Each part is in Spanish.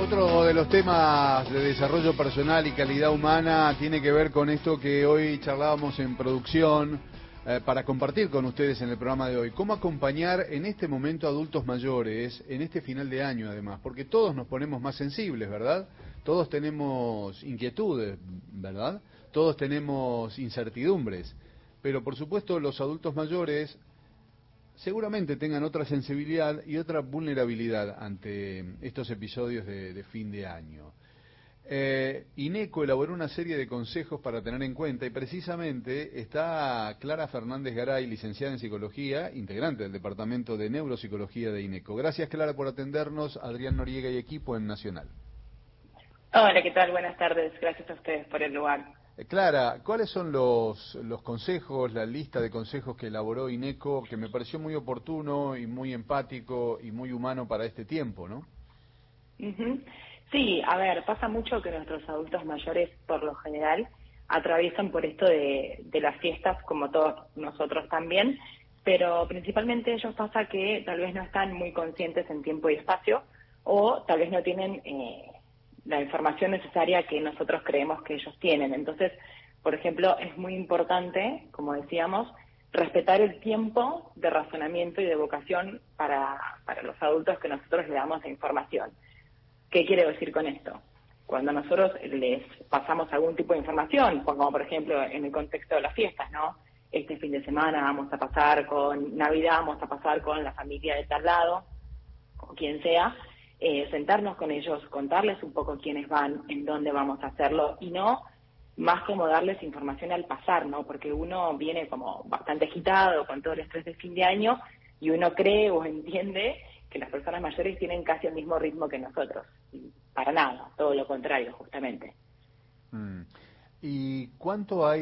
Otro de los temas de desarrollo personal y calidad humana tiene que ver con esto que hoy charlábamos en producción para compartir con ustedes en el programa de hoy. ¿Cómo acompañar en este momento a adultos mayores, en este final de año además? Porque todos nos ponemos más sensibles, ¿verdad? Todos tenemos inquietudes, ¿verdad? Todos tenemos incertidumbres. Pero por supuesto los adultos mayores seguramente tengan otra sensibilidad y otra vulnerabilidad ante estos episodios de fin de año. INECO elaboró una serie de consejos para tener en cuenta y precisamente está Clara Fernández Garay, licenciada en Psicología, integrante del Departamento de Neuropsicología de INECO. Gracias, Clara, por atendernos. Adrián Noriega y equipo en Nacional. Hola, ¿qué tal? Buenas tardes. Gracias a ustedes por el lugar. Clara, ¿cuáles son los consejos, la lista de consejos que elaboró INECO, que me pareció muy oportuno y muy empático y muy humano para este tiempo, ¿no? Sí, a ver, pasa mucho que nuestros adultos mayores, por lo general, atraviesan por esto de las fiestas, como todos nosotros también, pero principalmente ellos pasa que tal vez no están muy conscientes en tiempo y espacio, o tal vez no tienen la información necesaria que nosotros creemos que ellos tienen. Entonces, por ejemplo, es muy importante, como decíamos, respetar el tiempo de razonamiento y de evocación para los adultos que nosotros le damos la información. ¿Qué quiere decir con esto? Cuando nosotros les pasamos algún tipo de información, como por ejemplo en el contexto de las fiestas, ¿no? Este fin de semana vamos a pasar con Navidad, vamos a pasar con la familia de tal lado, o quien sea, sentarnos con ellos, contarles un poco quiénes van, en dónde vamos a hacerlo, y no más como darles información al pasar, ¿no? Porque uno viene como bastante agitado con todo el estrés de fin de año y uno cree o entiende que las personas mayores tienen casi el mismo ritmo que nosotros. Y para nada, todo lo contrario, justamente. ¿Y cuánto hay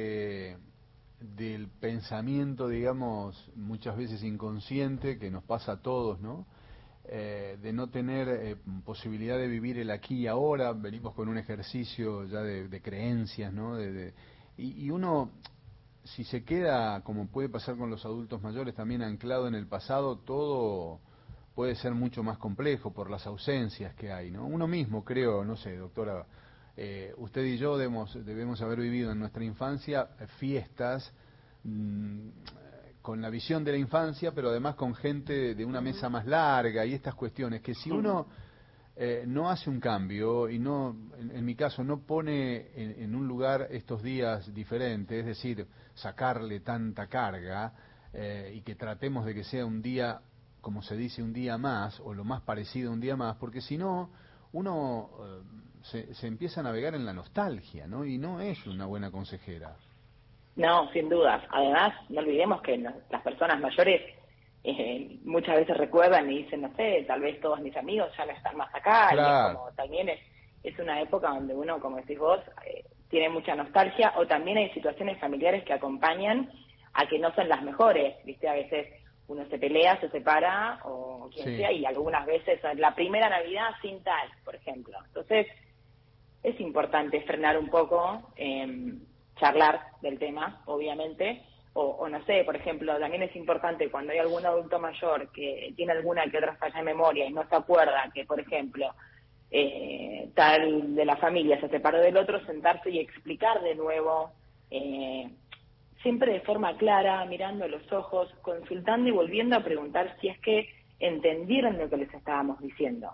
del pensamiento, digamos, muchas veces inconsciente, que nos pasa a todos, ¿no? De no tener posibilidad de vivir el aquí y ahora? Venimos con un ejercicio ya de creencias, ¿no? Y uno, si se queda, como puede pasar con los adultos mayores, también anclado en el pasado, todo puede ser mucho más complejo por las ausencias que hay, ¿no? Uno mismo, creo, no sé, doctora, usted y yo debemos haber vivido en nuestra infancia fiestas con la visión de la infancia, pero además con gente de una mesa más larga y estas cuestiones, que si uno no hace un cambio y no, en mi caso, no pone en un lugar estos días diferentes, es decir, sacarle tanta carga y que tratemos de que sea un día, como se dice, un día más, o lo más parecido a un día más, porque si no, uno se empieza a navegar en la nostalgia, ¿no? Y no es una buena consejera. No, sin dudas. Además, no olvidemos que las personas mayores muchas veces recuerdan y dicen, no sé, tal vez todos mis amigos ya no están más acá, Claro. Y es como también es una época donde uno, como decís vos, tiene mucha nostalgia, o también hay situaciones familiares que acompañan a que no son las mejores, ¿viste? A veces uno se pelea, se separa, o quien Sí. sea, y algunas veces la primera Navidad sin tal, por ejemplo. Entonces, es importante frenar un poco, charlar del tema, obviamente, o no sé, por ejemplo, también es importante cuando hay algún adulto mayor que tiene alguna que otra falla de memoria y no se acuerda que, por ejemplo, tal de la familia se separó del otro, sentarse y explicar de nuevo, siempre de forma clara, mirando a los ojos, consultando y volviendo a preguntar si es que entendieron lo que les estábamos diciendo.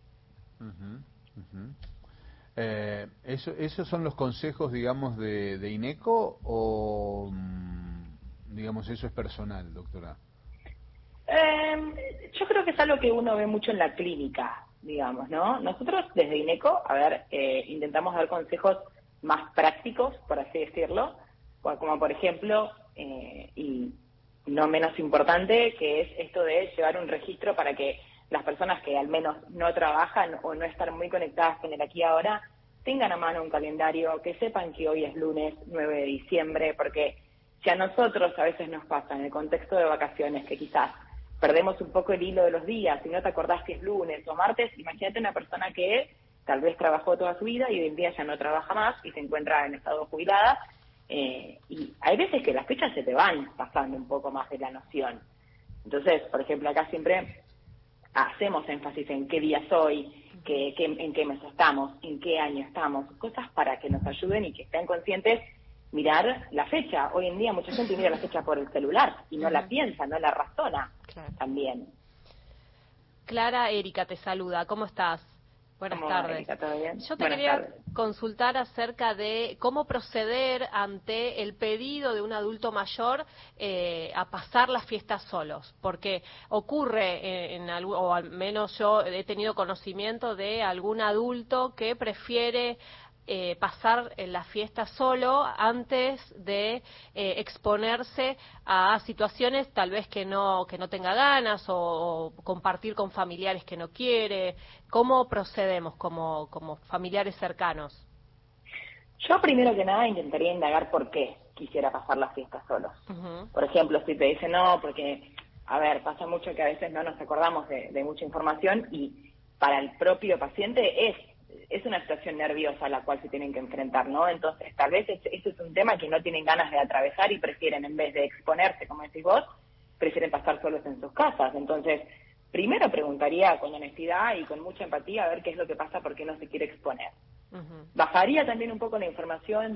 ¿Esos son los consejos, digamos, de INECO o, digamos, eso es personal, doctora? Yo creo que es algo que uno ve mucho en la clínica, digamos, ¿no? Nosotros desde INECO, intentamos dar consejos más prácticos, por así decirlo, como por ejemplo, y no menos importante, que es esto de llevar un registro para que las personas que al menos no trabajan o no están muy conectadas con el aquí y ahora tengan a mano un calendario, que sepan que hoy es lunes 9 de diciembre, porque si a nosotros a veces nos pasa en el contexto de vacaciones que quizás perdemos un poco el hilo de los días y no te acordás que es lunes o martes, imagínate una persona que tal vez trabajó toda su vida y hoy en día ya no trabaja más y se encuentra en estado jubilada, y hay veces que las fechas se te van pasando un poco más de la noción. Entonces, por ejemplo, acá siempre hacemos énfasis en qué día soy, en qué mes estamos, en qué año estamos, cosas para que nos ayuden y que estén conscientes. Mirar la fecha. Hoy en día mucha gente mira la fecha por el celular y no la piensa, no la razona también. Clara, Erika te saluda. ¿Cómo estás? Buenas tardes. Erika, ¿todo bien? Yo te quería consultar acerca de cómo proceder ante el pedido de un adulto mayor a pasar las fiestas solos, porque ocurre, o al menos yo he tenido conocimiento de algún adulto que prefiere pasar la fiesta solo antes de exponerse a situaciones tal vez que no tenga ganas o compartir con familiares que no quiere. ¿Cómo procedemos como familiares cercanos? Yo primero que nada intentaría indagar por qué quisiera pasar la fiesta solos. Por ejemplo, si te dicen no, porque, a ver, pasa mucho que a veces no nos acordamos de mucha información y para el propio paciente es una situación nerviosa a la cual se tienen que enfrentar, ¿no? Entonces, tal vez eso es un tema que no tienen ganas de atravesar y prefieren, en vez de exponerse, como decís vos, prefieren pasar solos en sus casas. Entonces, primero preguntaría con honestidad y con mucha empatía a ver qué es lo que pasa, por qué no se quiere exponer. Bajaría también un poco la información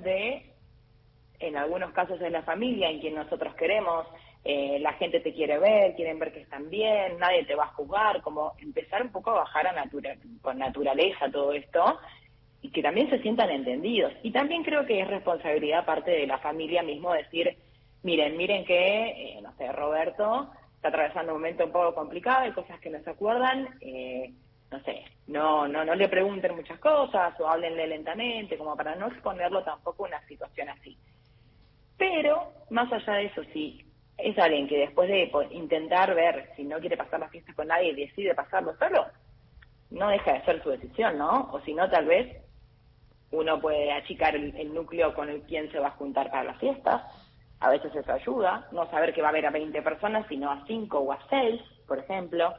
en algunos casos es la familia, en quien nosotros queremos, la gente te quiere ver, quieren ver que están bien, nadie te va a juzgar, como empezar un poco a bajar con naturaleza todo esto y que también se sientan entendidos. Y también creo que es responsabilidad parte de la familia mismo decir, miren que, no sé, Roberto está atravesando un momento un poco complicado, hay cosas que no se acuerdan, no sé, no le pregunten muchas cosas o háblenle lentamente, como para no exponerlo tampoco a una situación así. Pero, más allá de eso, si es alguien que después de intentar ver si no quiere pasar la fiesta con nadie y decide pasarlo solo, no deja de ser su decisión, ¿no? O si no, tal vez uno puede achicar el núcleo con el quien se va a juntar para las fiestas. A veces eso ayuda, no saber que va a haber a 20 personas, sino a 5 o a 6, por ejemplo.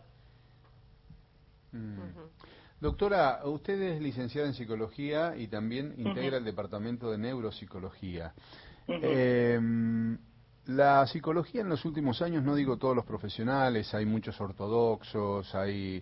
Doctora, usted es licenciada en psicología y también integra el departamento de neuropsicología. La psicología en los últimos años, no digo todos los profesionales, hay muchos ortodoxos, hay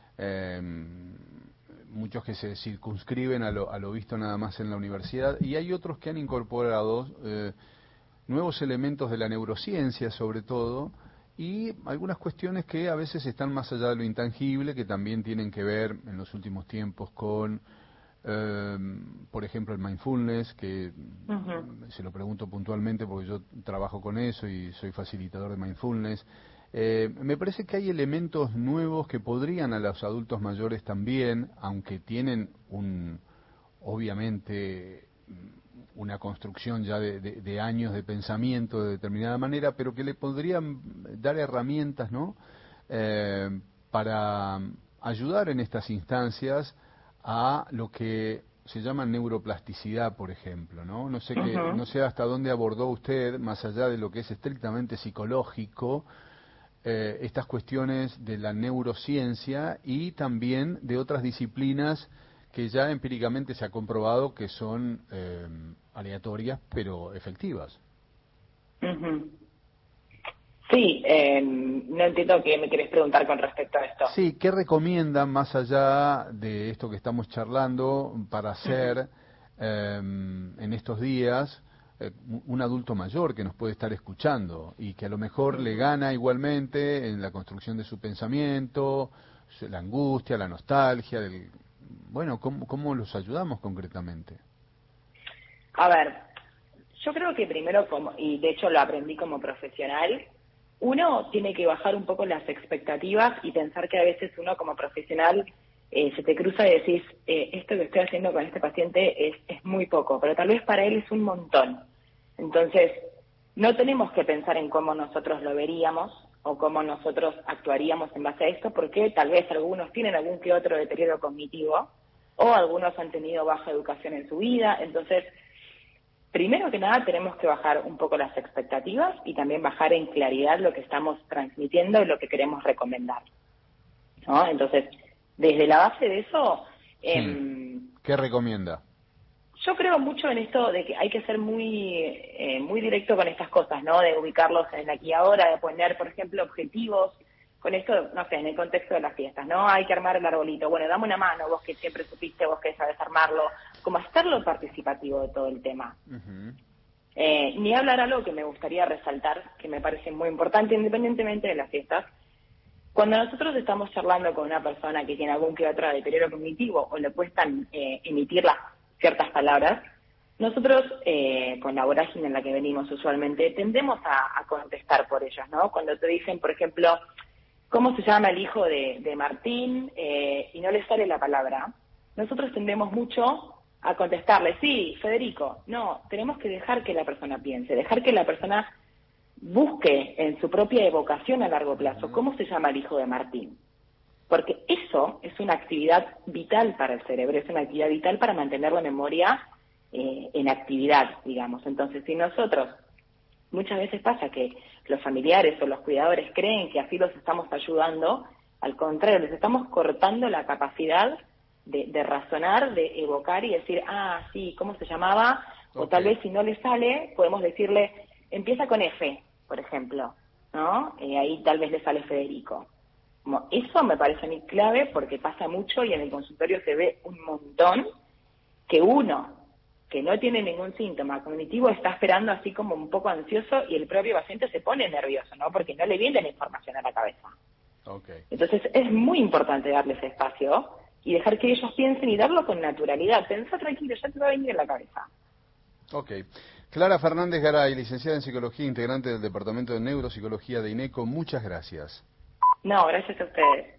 muchos que se circunscriben a lo visto nada más en la universidad, y hay otros que han incorporado nuevos elementos de la neurociencia sobre todo, y algunas cuestiones que a veces están más allá de lo intangible, que también tienen que ver en los últimos tiempos con por ejemplo el mindfulness, que se lo pregunto puntualmente porque yo trabajo con eso y soy facilitador de mindfulness. Me parece que hay elementos nuevos que podrían a los adultos mayores también, aunque tienen obviamente una construcción ya de años de pensamiento de determinada manera, pero que le podrían dar herramientas, ¿no? Para ayudar en estas instancias a lo que se llama neuroplasticidad, por ejemplo, ¿no? No sé hasta dónde abordó usted, más allá de lo que es estrictamente psicológico, estas cuestiones de la neurociencia y también de otras disciplinas que ya empíricamente se ha comprobado que son aleatorias pero efectivas. Sí, no entiendo qué me querés preguntar con respecto a esto. Sí, ¿qué recomiendan más allá de esto que estamos charlando para hacer en estos días un adulto mayor que nos puede estar escuchando y que a lo mejor le gana igualmente en la construcción de su pensamiento, la angustia, la nostalgia, bueno, ¿cómo los ayudamos concretamente? A ver, yo creo que primero, y de hecho lo aprendí como profesional, uno tiene que bajar un poco las expectativas y pensar que a veces uno como profesional se te cruza y decís, esto que estoy haciendo con este paciente es muy poco, pero tal vez para él es un montón. Entonces, no tenemos que pensar en cómo nosotros lo veríamos o cómo nosotros actuaríamos en base a esto, porque tal vez algunos tienen algún que otro deterioro cognitivo o algunos han tenido baja educación en su vida. Entonces, primero que nada tenemos que bajar un poco las expectativas y también bajar en claridad lo que estamos transmitiendo y lo que queremos recomendar, ¿no? Entonces, desde la base de eso... ¿Qué recomienda? Yo creo mucho en esto de que hay que ser muy directo con estas cosas, ¿no? De ubicarlos en el aquí y ahora, de poner, por ejemplo, objetivos con esto, no sé, en el contexto de las fiestas, ¿no? Hay que armar el arbolito. Bueno, dame una mano, vos que siempre supiste, vos que sabes armarlo. Como hacerlo participativo de todo el tema. Ujú. Ni hablar algo que me gustaría resaltar, que me parece muy importante, independientemente de las fiestas. Cuando nosotros estamos charlando con una persona que tiene algún que otro deterioro cognitivo o le cuestan emitir ciertas palabras, nosotros, con la vorágine en la que venimos usualmente, tendemos a contestar por ellos, ¿no? Cuando te dicen, por ejemplo, ¿cómo se llama el hijo de Martín? Y no le sale la palabra, nosotros tendemos mucho a contestarle, sí, Federico. No, tenemos que dejar que la persona piense, dejar que la persona busque en su propia evocación a largo plazo cómo se llama el hijo de Martín. Porque eso es una actividad vital para el cerebro, es una actividad vital para mantener la memoria en actividad, digamos. Entonces, si nosotros, muchas veces pasa que los familiares o los cuidadores creen que así los estamos ayudando, al contrario, les estamos cortando la capacidad de razonar, de evocar y decir, ah, sí, ¿cómo se llamaba? O Ok. tal vez si no le sale, podemos decirle, empieza con F, por ejemplo, ¿no? Ahí tal vez le sale Federico. Como eso me parece a mí clave porque pasa mucho y en el consultorio se ve un montón que uno que no tiene ningún síntoma cognitivo está esperando así como un poco ansioso y el propio paciente se pone nervioso, ¿no? Porque no le viene la información a la cabeza. Ok. Entonces es muy importante darles espacio y dejar que ellos piensen y darlo con naturalidad. Pensá tranquilo, ya te va a venir en la cabeza. Ok. Clara Fernández Garay, licenciada en Psicología, integrante del Departamento de Neuropsicología de INECO, muchas gracias. No, gracias a ustedes.